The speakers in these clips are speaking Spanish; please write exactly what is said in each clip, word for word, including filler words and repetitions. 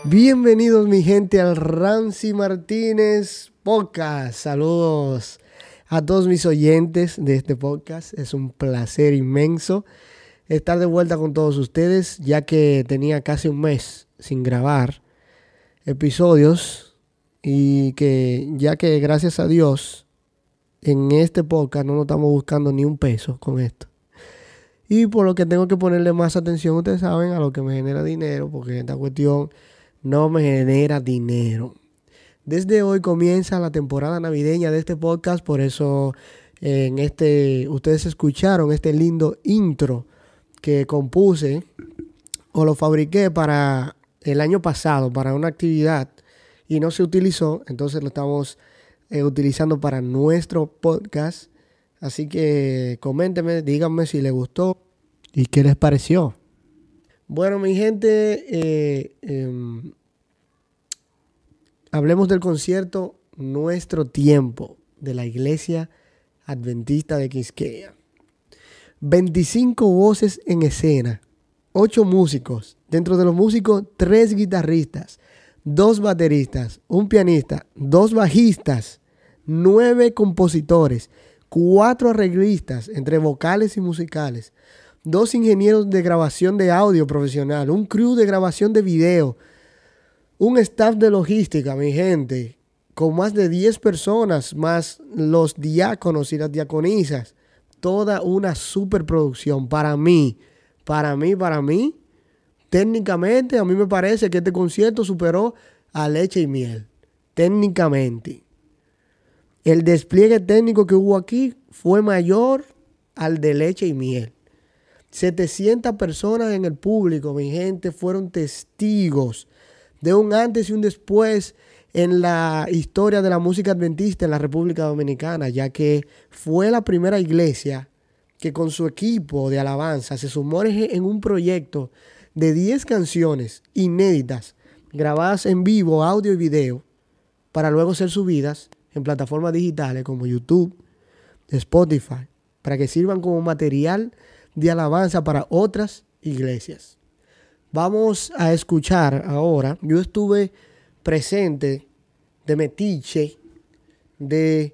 Bienvenidos mi gente al Ramsey Martínez Podcast. Saludos a todos mis oyentes de este podcast. Es un placer inmenso estar de vuelta con todos ustedes, ya que tenía casi un mes sin grabar episodios y que ya que gracias a Dios en este podcast no nos estamos buscando ni un peso con esto. Y por lo que tengo que ponerle más atención, ustedes saben, a lo que me genera dinero, porque esta cuestión no me genera dinero. Desde hoy comienza la temporada navideña de este podcast, por eso en este ustedes escucharon este lindo intro que compuse o lo fabriqué para el año pasado, para una actividad y no se utilizó, entonces lo estamos eh, utilizando para nuestro podcast. Así que coméntenme, díganme si les gustó y qué les pareció. Bueno, mi gente, eh, eh, hablemos del concierto Nuestro Tiempo de la Iglesia Adventista de Quisqueya. veinticinco voces en escena, ocho músicos. Dentro de los músicos, tres guitarristas, dos bateristas, un pianista, dos bajistas, nueve compositores, cuatro arreglistas entre vocales y musicales, dos ingenieros de grabación de audio profesional, un crew de grabación de video, un staff de logística, mi gente, con más de diez personas, más los diáconos y las diaconisas. Toda una superproducción para mí, para mí, para mí. Técnicamente, a mí me parece que este concierto superó a Leche y Miel. Técnicamente. El despliegue técnico que hubo aquí fue mayor al de Leche y Miel. setecientas personas en el público, mi gente, fueron testigos de un antes y un después en la historia de la música adventista en la República Dominicana, ya que fue la primera iglesia que con su equipo de alabanza se sumó en un proyecto de diez canciones inéditas, grabadas en vivo, audio y video, para luego ser subidas en plataformas digitales como YouTube, Spotify, para que sirvan como material de alabanza para otras iglesias. Vamos a escuchar ahora. Yo estuve presente de metiche, de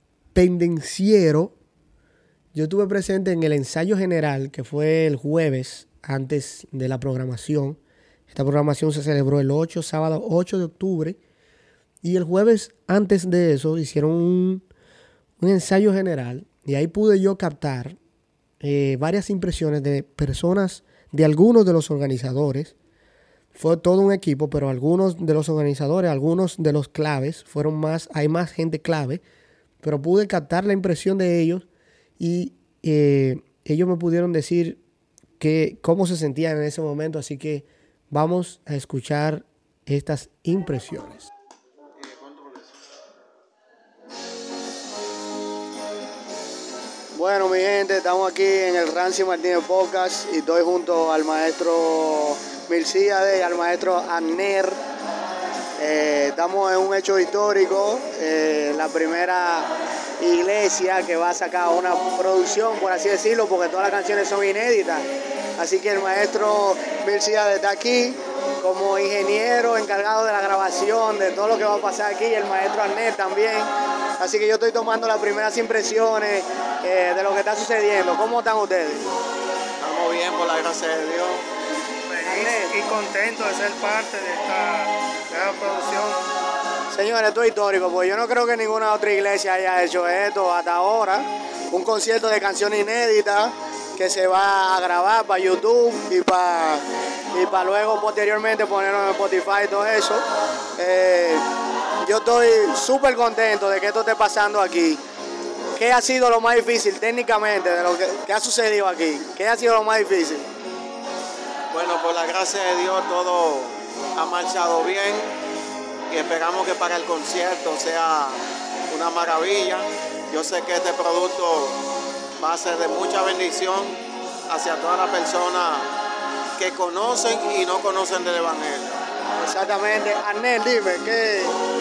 pendenciero. Yo estuve presente en el ensayo general que fue el jueves antes de la programación. Esta programación se celebró el ocho, sábado ocho de octubre. Y el jueves antes de eso hicieron un, un ensayo general. Y ahí pude yo captar eh, varias impresiones de personas, de algunos de los organizadores. Fue todo un equipo, pero algunos de los organizadores, algunos de los claves, fueron más, hay más gente clave, pero pude captar la impresión de ellos y eh, ellos me pudieron decir que, cómo se sentían en ese momento, así que vamos a escuchar estas impresiones. Bueno, mi gente, estamos aquí en el Ramsey Martínez Podcast y estoy junto al maestro Milcíades y al maestro Anner. Eh, estamos en un hecho histórico, eh, la primera iglesia que va a sacar una producción, por así decirlo, porque todas las canciones son inéditas. Así que el maestro Milcíades está aquí como ingeniero encargado de la grabación, de todo lo que va a pasar aquí, y el maestro Anner también. Así que yo estoy tomando las primeras impresiones eh, de lo que está sucediendo. ¿Cómo están ustedes? Estamos bien, por la gracia de Dios. Feliz y contento de ser parte de esta gran producción. Señores, esto es histórico, porque yo no creo que ninguna otra iglesia haya hecho esto hasta ahora. Un concierto de canciones inéditas que se va a grabar para YouTube y para y para luego posteriormente ponerlo en Spotify y todo eso. Eh, yo estoy súper contento de que esto esté pasando aquí. ¿Qué ha sido lo más difícil técnicamente de lo que, que ha sucedido aquí? ¿Qué ha sido lo más difícil? Bueno, por la gracia de Dios todo ha marchado bien y esperamos que para el concierto sea una maravilla. Yo sé que este producto va a ser de mucha bendición hacia todas las personas que conocen y no conocen del Evangelio. Exactamente. Anner, dime, ¿qué,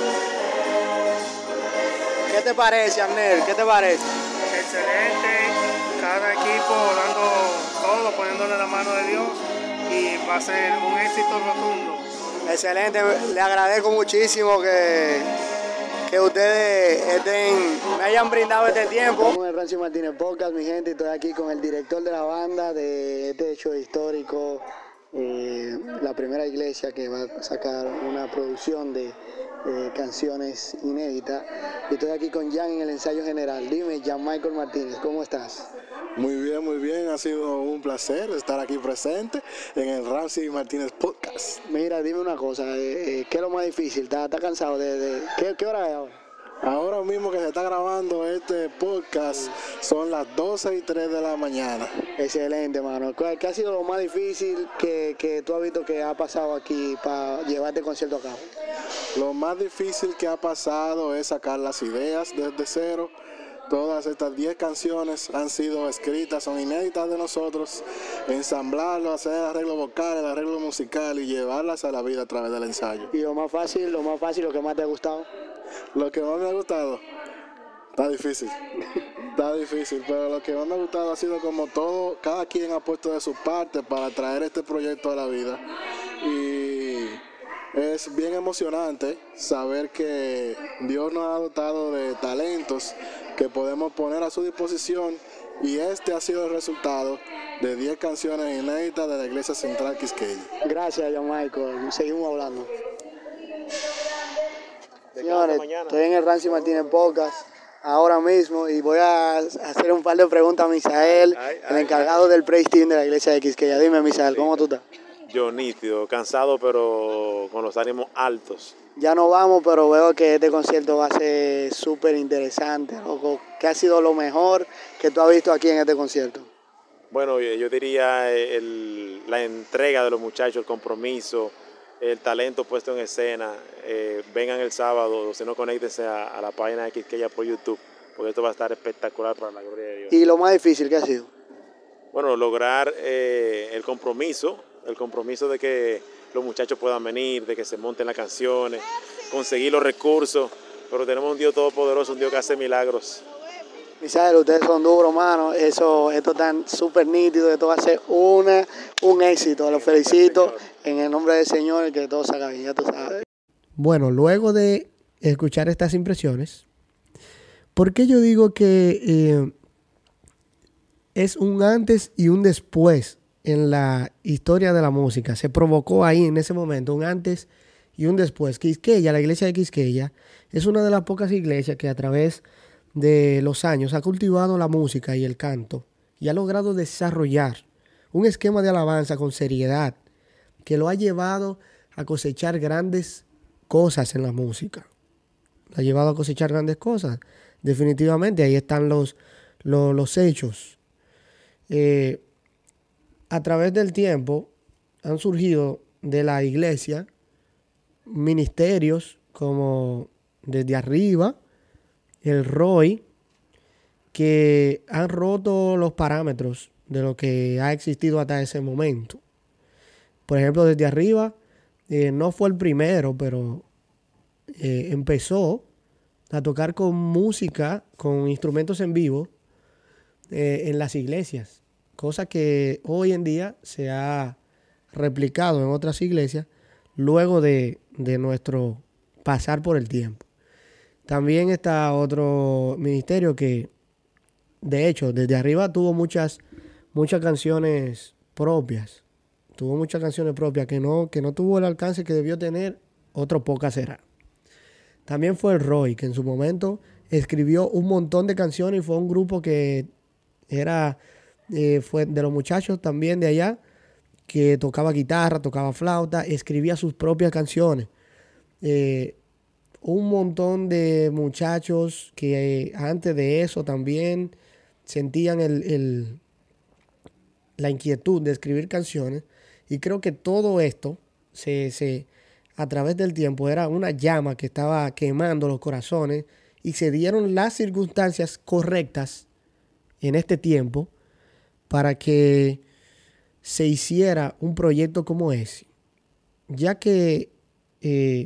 ¿qué te parece, Anner? ¿Qué te parece? Excelente, cada equipo dando todo, poniéndole la mano de Dios y va a ser un éxito rotundo. Excelente, le agradezco muchísimo que, que ustedes estén, me hayan brindado este tiempo. Con el Rancio Martínez Podcast, mi gente, estoy aquí con el director de la banda de este hecho histórico, eh, la primera iglesia que va a sacar una producción de eh, canciones inéditas. Y estoy aquí con Jan en el ensayo general. Dime, Jan Michael Martínez, ¿cómo estás? Muy bien, muy bien. Ha sido un placer estar aquí presente en el Ramsey Martínez Podcast. Mira, dime una cosa, eh, eh, ¿qué es lo más difícil? ¿Estás, estás cansado de, de ¿qué, qué hora es ahora? Ahora mismo que se está grabando este podcast son las doce y tres de la mañana. Excelente, mano. ¿Qué, qué ha sido lo más difícil que, que tú has visto que ha pasado aquí para llevar este concierto a cabo? Lo más difícil que ha pasado es sacar las ideas desde cero. Todas estas diez canciones han sido escritas, son inéditas de nosotros, ensamblarlo, hacer el arreglo vocal, el arreglo musical y llevarlas a la vida a través del ensayo. ¿Y lo más fácil, lo más fácil, lo que más te ha gustado? Lo que más me ha gustado, está difícil, está difícil, pero lo que más me ha gustado ha sido como todo, cada quien ha puesto de su parte para traer este proyecto a la vida. Y es bien emocionante saber que Dios nos ha dotado de talentos que podemos poner a su disposición, y este ha sido el resultado de diez canciones inéditas de la Iglesia Central Quisqueya. Gracias, Jan Michael. Seguimos hablando. Señores, estoy en el Rancio Martínez Podcast ahora mismo y voy a hacer un par de preguntas a Misael, ay, el ay, encargado ay. del praise team de la Iglesia de Quisqueya. Dime, Misael, ¿cómo tú estás? Yo nítido, cansado, pero con los ánimos altos. Ya no vamos, pero veo que este concierto va a ser súper interesante, loco. ¿Qué ha sido lo mejor que tú has visto aquí en este concierto? Bueno, yo diría el, la entrega de los muchachos, el compromiso, el talento puesto en escena. Eh, vengan el sábado, si no, conéctense a, a la página de Quisqueya por YouTube, porque esto va a estar espectacular para la gloria de Dios. ¿Y lo más difícil qué ha sido? Bueno, lograr eh, el compromiso, el compromiso de que los muchachos puedan venir, de que se monten las canciones, conseguir los recursos, pero tenemos un Dios todopoderoso, un Dios que hace milagros. Misael, ustedes son duros, mano, eso, esto tan súper nítido, esto va a ser una, un éxito, los felicito en el nombre del Señor, y que todo salga bien, ya tú sabes. Bueno, luego de escuchar estas impresiones, ¿por qué yo digo que eh, es un antes y un después en la historia de la música? Se provocó ahí en ese momento un antes y un después. Quisqueya, la iglesia de Quisqueya, es una de las pocas iglesias que a través de los años ha cultivado la música y el canto y ha logrado desarrollar un esquema de alabanza con seriedad que lo ha llevado a cosechar grandes cosas en la música. Lo ha llevado a cosechar grandes cosas. Definitivamente, ahí están los, los, los hechos. Eh, A través del tiempo han surgido de la iglesia ministerios como Desde Arriba, el R O I, que han roto los parámetros de lo que ha existido hasta ese momento. Por ejemplo, Desde Arriba eh, no fue el primero, pero eh, empezó a tocar con música, con instrumentos en vivo eh, en las iglesias. Cosa que hoy en día se ha replicado en otras iglesias luego de, de nuestro pasar por el tiempo. También está otro ministerio que, de hecho, Desde Arriba tuvo muchas, muchas canciones propias. Tuvo muchas canciones propias que no, que no tuvo el alcance que debió tener, otro pocas será. También fue el R O I, que en su momento escribió un montón de canciones y fue un grupo que era... Eh, fue de los muchachos también de allá, que tocaba guitarra, tocaba flauta, escribía sus propias canciones. Eh, un montón de muchachos que eh, antes de eso también sentían el, el, la inquietud de escribir canciones, y creo que todo esto se, se, a través del tiempo era una llama que estaba quemando los corazones, y se dieron las circunstancias correctas en este tiempo para que se hiciera un proyecto como ese, ya que, eh,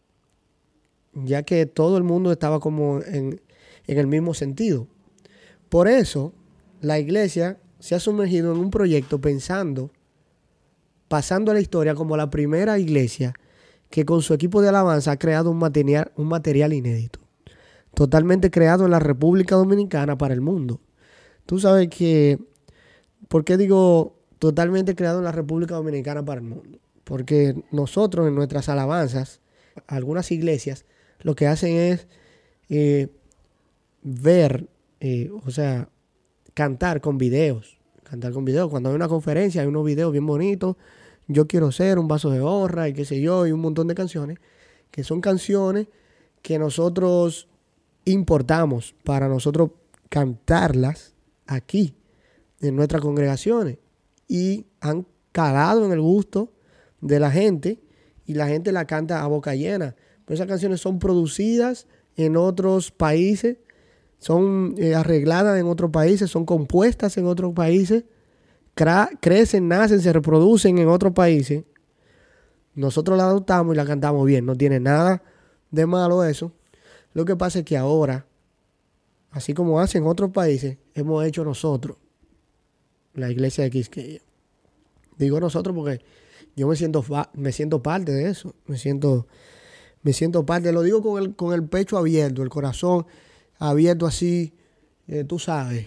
ya que todo el mundo estaba como en, en el mismo sentido. Por eso, la iglesia se ha sumergido en un proyecto pensando, pasando a la historia como la primera iglesia que con su equipo de alabanza ha creado un material, un material inédito, totalmente creado en la República Dominicana para el mundo. Tú sabes que, ¿por qué digo totalmente creado en la República Dominicana para el mundo? Porque nosotros en nuestras alabanzas, algunas iglesias, lo que hacen es eh, ver, eh, o sea, cantar con videos. Cantar con videos. Cuando hay una conferencia hay unos videos bien bonitos. Yo quiero ser, un vaso de honra y qué sé yo, y un montón de canciones, que son canciones que nosotros importamos para nosotros cantarlas aquí, en nuestras congregaciones. Y han calado en el gusto de la gente y la gente la canta a boca llena. Pero esas canciones son producidas en otros países, son eh, arregladas en otros países, son compuestas en otros países, cra- crecen, nacen, se reproducen en otros países. Nosotros la adoptamos y la cantamos bien. No tiene nada de malo eso. Lo que pasa es que ahora, así como hacen otros países, hemos hecho nosotros, la iglesia de Quisqueya. Digo nosotros porque yo me siento, me siento parte de eso. Me siento, me siento parte. Lo digo con el, con el pecho abierto, el corazón abierto así, eh, tú sabes.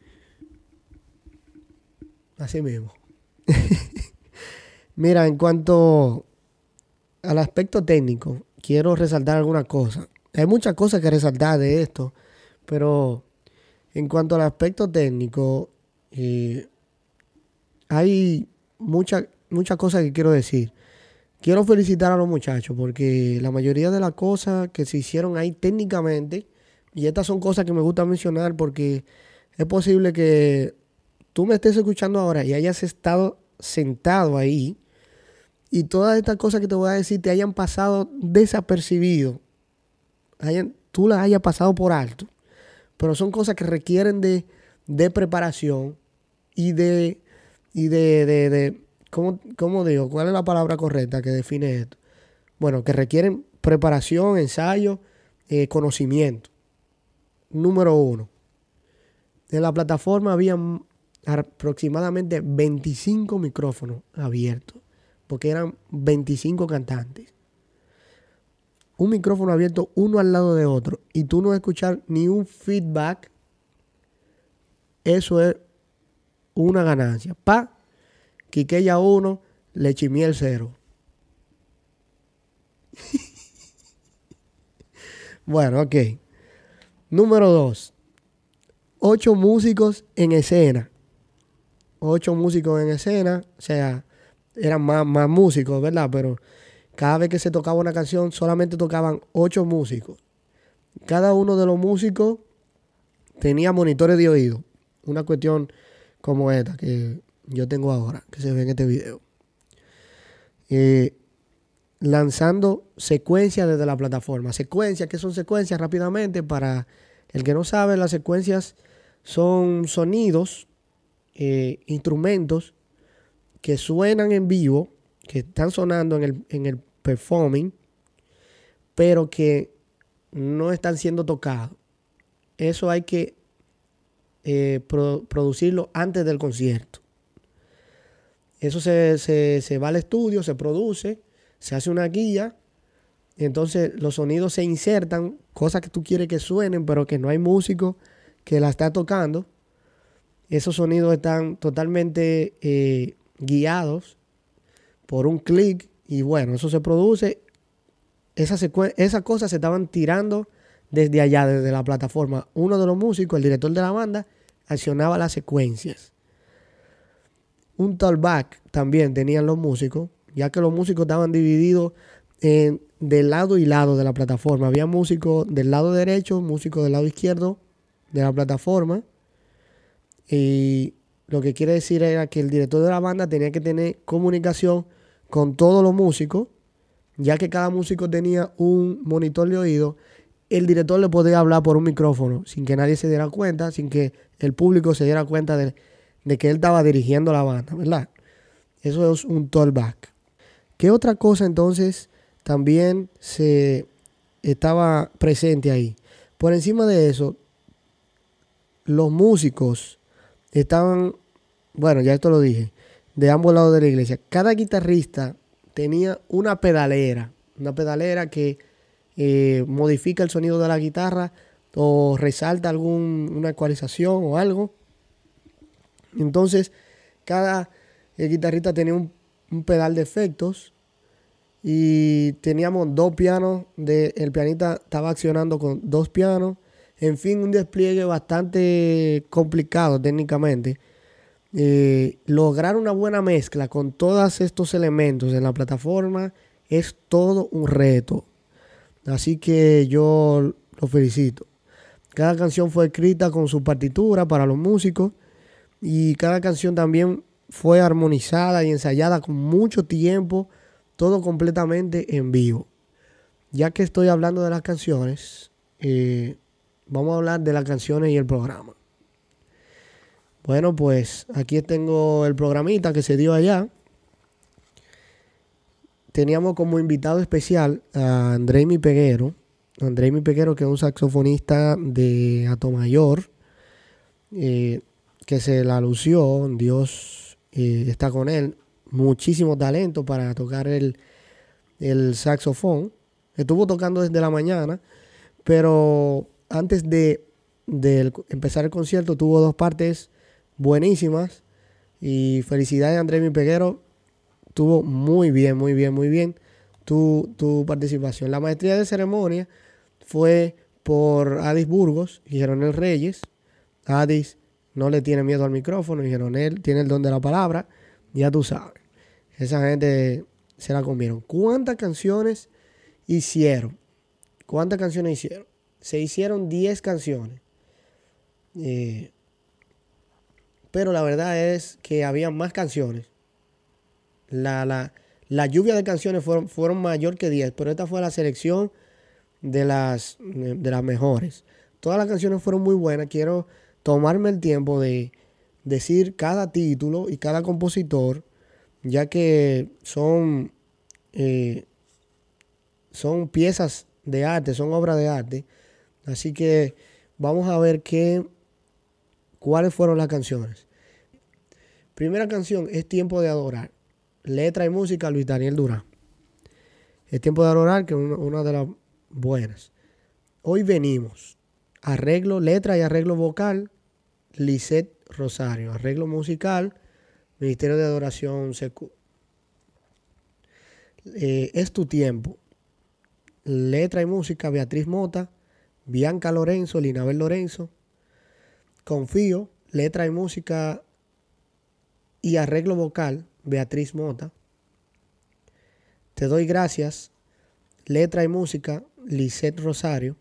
Así mismo. Mira, en cuanto al aspecto técnico, quiero resaltar algunas cosas. Hay muchas cosas que resaltar de esto, pero en cuanto al aspecto técnico, eh, hay muchas muchas cosas que quiero decir. Quiero felicitar a los muchachos porque la mayoría de las cosas que se hicieron ahí técnicamente, y estas son cosas que me gusta mencionar porque es posible que tú me estés escuchando ahora y hayas estado sentado ahí y todas estas cosas que te voy a decir te hayan pasado desapercibido, hayan, tú las hayas pasado por alto, pero son cosas que requieren de, de preparación y de, y de, de, de ¿cómo, ¿cómo digo? ¿Cuál es la palabra correcta que define esto? Bueno, que requieren preparación, ensayo, eh, conocimiento. Número uno. En la plataforma había aproximadamente veinticinco micrófonos abiertos, porque eran veinticinco cantantes. Un micrófono abierto uno al lado de otro y tú no escuchar ni un feedback, eso es una ganancia. Pa, Quisqueya uno, Lechimiel cero. Bueno, ok. Número dos. Ocho músicos en escena. Ocho músicos en escena. O sea, eran más, más músicos, ¿verdad? Pero cada vez que se tocaba una canción, solamente tocaban ocho músicos. Cada uno de los músicos tenía monitores de oído. Una cuestión como esta que yo tengo ahora, que se ve en este video. Eh, lanzando secuencias desde la plataforma. Secuencias, ¿qué son secuencias? Rápidamente, para el que no sabe, las secuencias son sonidos, eh, instrumentos que suenan en vivo, que están sonando en el, en el performing, pero que no están siendo tocados. Eso hay que eh, pro, producirlo antes del concierto. Eso se, se, se va al estudio, se produce, se hace una guía, y entonces los sonidos se insertan, cosas que tú quieres que suenen, pero que no hay músico que la está tocando. Esos sonidos están totalmente eh, guiados por un clic y bueno, eso se produce. Esa secuen- esas cosas se estaban tirando desde allá, desde la plataforma. Uno de los músicos, el director de la banda, accionaba las secuencias. Un talkback también tenían los músicos, ya que los músicos estaban divididos en, de lado y lado de la plataforma. Había músicos del lado derecho, músicos del lado izquierdo de la plataforma. Y lo que quiere decir era que el director de la banda tenía que tener comunicación con todos los músicos, ya que cada músico tenía un monitor de oído. El director le podía hablar por un micrófono sin que nadie se diera cuenta, sin que el público se diera cuenta de, de que él estaba dirigiendo la banda, ¿verdad? Eso es un talkback. ¿Qué otra cosa entonces también se estaba presente ahí? Por encima de eso, los músicos estaban, bueno, ya esto lo dije, de ambos lados de la iglesia. Cada guitarrista tenía una pedalera. una pedalera que eh, modifica el sonido de la guitarra o resalta alguna ecualización o algo. Entonces, cada eh, guitarrista tenía un, un pedal de efectos y teníamos dos pianos. De, el pianista estaba accionando con dos pianos. En fin, un despliegue bastante complicado técnicamente. Eh, lograr una buena mezcla con todos estos elementos en la plataforma es todo un reto. Así que yo lo felicito. Cada canción fue escrita con su partitura para los músicos y cada canción también fue armonizada y ensayada con mucho tiempo, todo completamente en vivo. Ya que estoy hablando de las canciones, eh, vamos a hablar de las canciones y el programa. Bueno, pues aquí tengo el programita que se dio allá. Teníamos como invitado especial a Andreimi Peguero. Andreimi Peguero, que es un saxofonista de Atomayor, eh, que se la lució. Dios eh, está con él. Muchísimo talento para tocar el, el saxofón. Estuvo tocando desde la mañana, pero antes de, de empezar el concierto tuvo dos partes buenísimas. Y felicidades a Andreimi Peguero. Estuvo muy bien, muy bien, muy bien tu, tu participación. La maestría de ceremonia fue por Adis Burgos y Jeronel Reyes. Adis no le tiene miedo al micrófono y Jeronel tiene el don de la palabra. Ya tú sabes. Esa gente se la comieron. ¿Cuántas canciones hicieron? ¿Cuántas canciones hicieron? Se hicieron diez canciones. Eh, pero la verdad es que había más canciones. La, la, la lluvia de canciones fueron, fueron mayor que diez, pero esta fue la selección de las, de las mejores. Todas las canciones fueron muy buenas. Quiero tomarme el tiempo de decir cada título y cada compositor, ya que son, eh, son piezas de arte, son obras de arte. Así que vamos a ver qué, cuáles fueron las canciones. Primera canción es Tiempo de Adorar. Letra y música, Luis Daniel Durán. Es Tiempo de Adorar, que es una, una de las buenas. Hoy venimos. Arreglo, letra y arreglo vocal, Lisette Rosario. Arreglo musical, Ministerio de Adoración C Q. Eh, es tu tiempo. Letra y música, Beatriz Mota, Bianca Lorenzo, Linabel Lorenzo. Confío, letra y música y arreglo vocal, Beatriz Mota. Te doy gracias, letra y música, Lisette Rosario.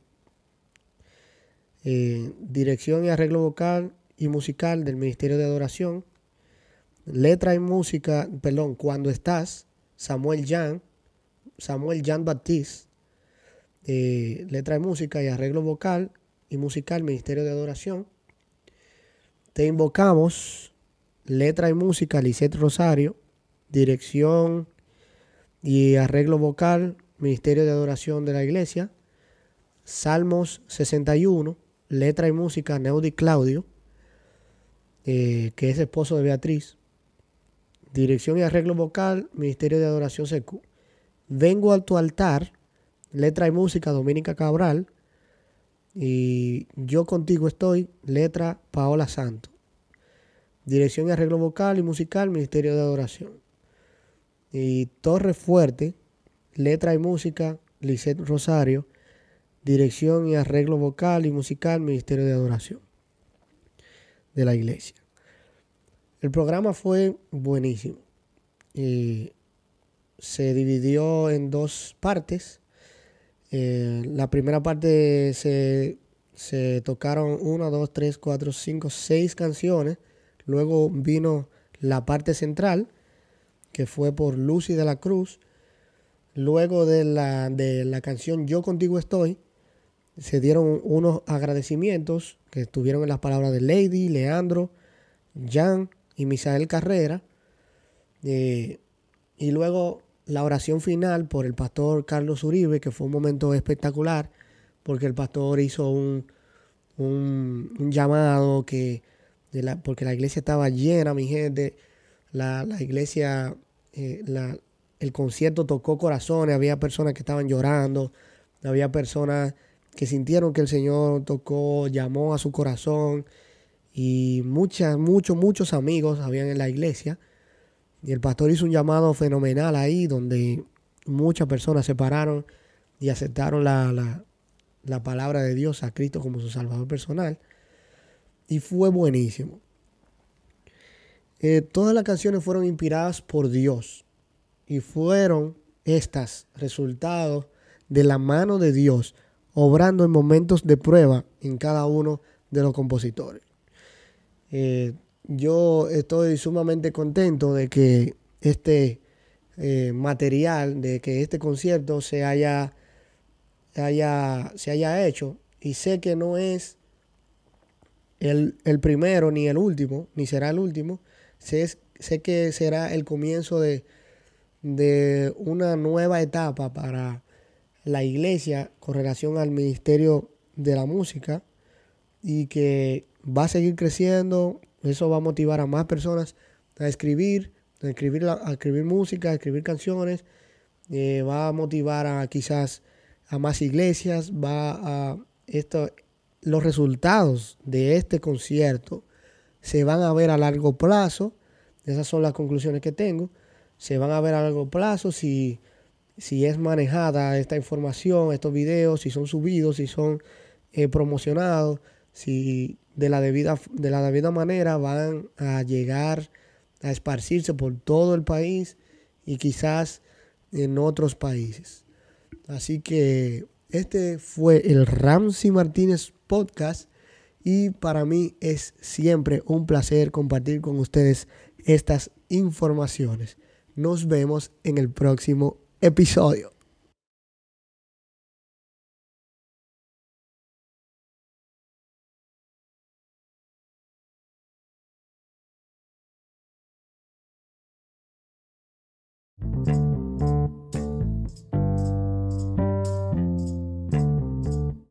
Eh, dirección y arreglo vocal y musical del Ministerio de Adoración. Letra y música, perdón, Cuando Estás, Samuel Jan, Samuel Jan Baptiste. Eh, letra y música y arreglo vocal y musical, Ministerio de Adoración. Te invocamos, letra y música, Lisette Rosario. Dirección y arreglo vocal, Ministerio de Adoración de la Iglesia. Salmos sesenta y uno, letra y música, Neudi Claudio, eh, que es esposo de Beatriz. Dirección y arreglo vocal, Ministerio de Adoración C Q. Vengo a tu altar, letra y música, Dominica Cabral. Y Yo contigo estoy, letra, Paola Santo. Dirección y arreglo vocal y musical, Ministerio de Adoración. Y Torre Fuerte, letra y música, Lisette Rosario. Dirección y arreglo vocal y musical, Ministerio de Adoración de la Iglesia. El programa fue buenísimo. Y se dividió en dos partes. Eh, la primera parte se, se tocaron una, dos, tres, cuatro, cinco, seis canciones. Luego vino la parte central, que fue por Lucy de la Cruz. Luego de la, de la canción Yo contigo estoy, se dieron unos agradecimientos que estuvieron en las palabras de Lady, Leandro, Jan y Misael Carrera. Eh, y luego la oración final por el pastor Carlos Uribe, que fue un momento espectacular, porque el pastor hizo un, un, un llamado que... De la, porque la iglesia estaba llena, mi gente. La, la iglesia, eh, la, el concierto tocó corazones, había personas que estaban llorando, había personas que sintieron que el Señor tocó, llamó a su corazón, y muchas, muchos, muchos amigos habían en la iglesia. Y el pastor hizo un llamado fenomenal ahí, donde muchas personas se pararon y aceptaron la, la, la palabra de Dios, a Cristo como su Salvador personal. Y fue buenísimo. Eh, todas las canciones fueron inspiradas por Dios. Y fueron estas resultados de la mano de Dios, obrando en momentos de prueba en cada uno de los compositores. Eh, yo estoy sumamente contento de que este eh, material, de que este concierto se haya, haya, se haya hecho, y sé que no es el, el primero ni el último, ni será el último. Sé, sé que será el comienzo de, de una nueva etapa para la iglesia con relación al ministerio de la música, y que va a seguir creciendo. Eso va a motivar a más personas a escribir, a escribir, a escribir música, a escribir canciones. Eh, va a motivar a quizás a más iglesias. Va a esto, los resultados de este concierto se van a ver a largo plazo. Esas son las conclusiones que tengo. Se van a ver a largo plazo si, si es manejada esta información, estos videos, si son subidos, si son eh, promocionados, si de la debida, de la debida manera van a llegar a esparcirse por todo el país y quizás en otros países. Así que este fue el Ramsey Martínez Podcast, y para mí es siempre un placer compartir con ustedes estas informaciones. Nos vemos en el próximo episodio.